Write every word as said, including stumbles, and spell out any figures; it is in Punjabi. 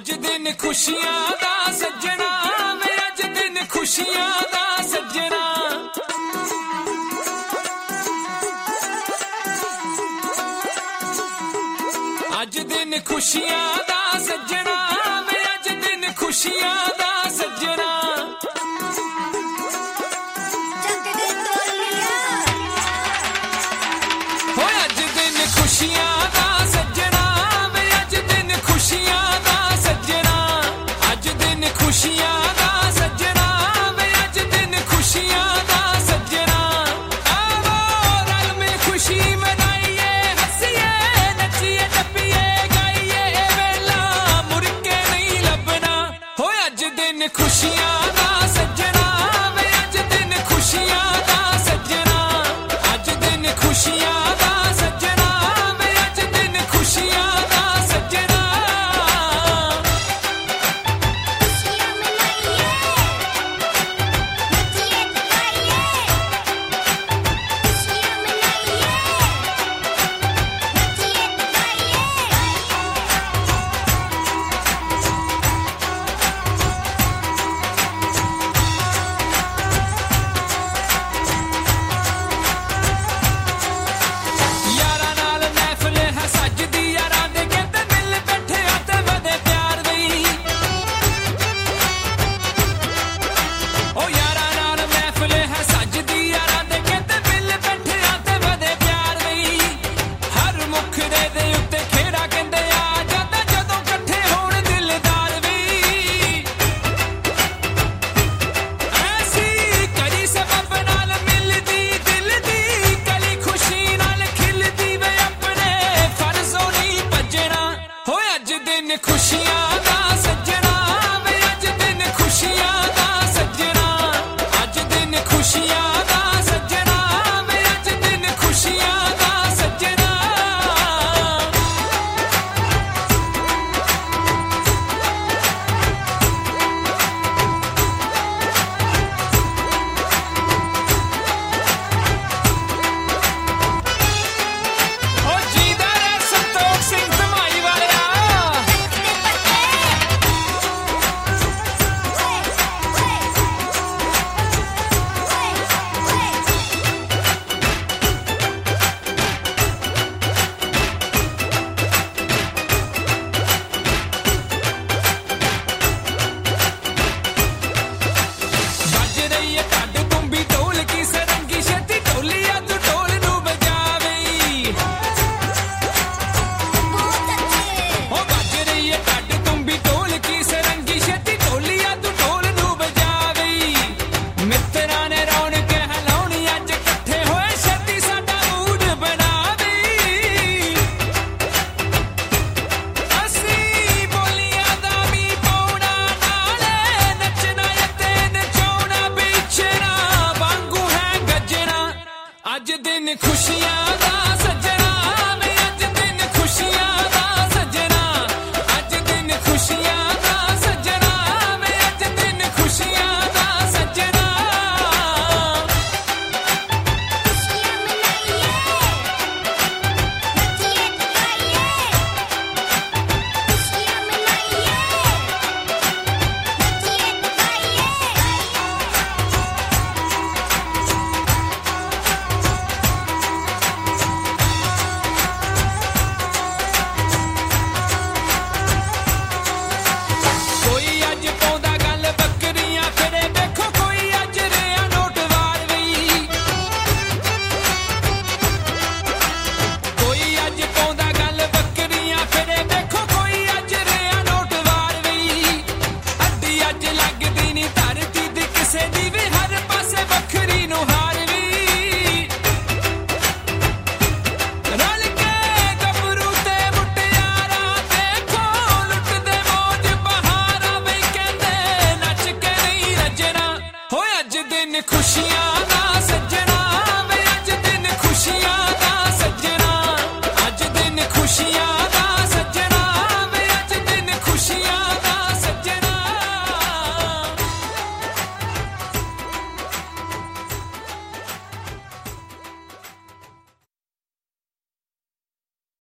ਅੱਜ ਦਿਨ ਖੁਸ਼ੀਆਂ ਦਾ ਸੱਜਣਾ ਵੇ ਅੱਜ ਦਿਨ ਖੁਸ਼ੀਆਂ ਦਾ ਸੱਜਣਾ ਅੱਜ ਦਿਨ ਖੁਸ਼ੀਆਂ ਦਾ ਸੱਜਣਾ ਵੇ ਅੱਜ ਦਿਨ ਖੁਸ਼ੀਆਂ ਦਾ ਸੱਜਣਾ ਹੋ ਅੱਜ ਦਿਨ ਖੁਸ਼ੀਆਂ ਦਾ ਸੱਜਣਾ ਵੇ ਅੱਜ ਦਿਨ ਖੁਸ਼ੀਆਂ ਦਾ ਸੱਜਣਾ ਅੱਜ ਦਿਨ ਖੁਸ਼ੀਆਂ ਦਾ ਸੱਜਣਾ ਵੇ ਅੱਜ ਦਿਨ ਖੁਸ਼ੀਆਂ ਦਾ ਸੱਜਣਾ ਆਵੋ ਰਲ ਮਿਲ ਖੁਸ਼ੀ ਮਨਾਈਏ ਹੱਸੀਏ ਨੱਚੀਏ ਟੱਪੀਏ ਗਾਈਏ ਵੇਲਾ ਮੁੜ ਕੇ ਨਹੀਂ ਲੱਭਣਾ ਹੋ ਅੱਜ ਦਿਨ ਖੁਸ਼ੀਆਂ ਦਾ ਸੱਜਣਾ ਵੇ ਅੱਜ ਦਿਨ ਖੁਸ਼ੀਆਂ ਦਾ ਸੱਜਣਾ ਅੱਜ ਦਿਨ ਖੁਸ਼ੀਆਂ ਦਾ ਸੱਜਣਾ ਵੇ ਅੱਜ ਦਿਨ ਖੁਸ਼ੀਆਂ ਦਾ ਸੱਜਣਾ ਖੁਸ਼ੀਆਂ ਮਨਾਈਏ ਨੱਚੀਏ ਟੱਪੀਏ ਖੁਸ਼ੀਆਂ ਮਨਾਈਏ ਨੱਚੀਏ ਯਾਰਾਂ ਨਾਲ ਮਹਿਫਿਲ ਹੈ ਸੱਜਦੀ ਯਾਰਾਂ ਦੇ ਕਹਿੰਦੇ ਮਿਲ ਬੈਠਿਆ ਤੇ ਵਧੇ ਪਿਆਰ ਦੀ ਓ ਯਾਰਾਂ ਨਾਲ ਮਹਿਫਿਲ ਹੈ ਸੱਜਦੀ ਯਾਰਾਂ ਦੇ ਕਹਿੰਦੇ ਮਿਲ ਬੈਠਿਆ ਤੇ ਵਧੇ ਪਿਆਰ ਦੀ ਹਰ ਮੁਖੜੇ ਦੇ ਉੱਤੇ ਖੇੜਾ ਕਹਿੰਦੇ ਆ ਜਾਂਦਾ ਜਦੋਂ ਇਕੱਠੇ ਹੋਣ ਦਿਲਦਾਰ ਵੀ ਐਸੀ ਕਰੀ ਸਬਬ ਨਾਲ ਮਿਲਦੀ ਦਿਲ ਦੀ ਕਲੀ ਖੁਸ਼ੀ ਨਾਲ ਖਿਲਦੀ ਵੇ ਆਪਣੇ ਫਰਜ਼ੋਂ ਨਹੀਂ ਭੱਜਣਾ ਹੋ ਅੱਜ ਦਿਨ ਖੁਸ਼ੀਆਂ ਦਾ ਸੱਜਣਾ ਵੇ ਅੱਜ ਦਿਨ ਖੁਸ਼ੀਆਂ ਦਾ ਸੱਜਣਾ ਅੱਜ ਦਿਨ ਖੁਸ਼ੀਆਂ ਦਾ ਸੱਜਣਾ ਵੇ ਅੱਜ ਦਿਨ ਖੁਸ਼ੀਆਂ ਦਾ ਸੱਜਣਾ ਓ ਜੀਦਾ ਰਹਿ ਸੰਤੋਖ ਸਿੰਘ ਧਮਾਈ ਵਾਲਿਆ ਵੱਜ ਰਹੀ ਏ ਢੱਡ ਤੁੰਬੀ ਢੋਲਕੀ ਸਰੰਗੀ ਛੇਤੀ ਢੋਲੀਆ ਤੂੰ ਢੋਲ ਨੂੰ ਵਜਾਵੀਂ ਓ ਵੱਜ ਰਹੀ ਏ ਢੱਡ ਤੁੰਬੀ ਢੋਲਕੀ ਸਰੰਗੀ ਛੇਤੀ ਢੋਲੀਆ ਤੂੰ ਢੋਲ ਨੂੰ ਵਜਾਵੀਂ ਮਿੱਤਰਾਂ ਨੇ ਰੌਣਕ ਹਲਾਉਣੀ ਅੱਜ ਇਕੱਠੇ ਹੋਏ ਛੇਤੀ ਸਾਡਾ ਮੂਡ ਬਣਾਵੀਂ ਅਸੀਂ ਬੋਲੀਆਂ ਦਾ ਵੀ ਪਾਉਣਾ ਨਾਲੇ ਨੱਚਣਾ ਅਤੇ ਨਚਾਉਣਾ ਵਿਛਣਾ ਵਾਂਗੂ ਹੈ ਗੱਜਣਾ ਅੱਜ ਦਿਨ ਖੁਸ਼ੀਆਂ ਦਾ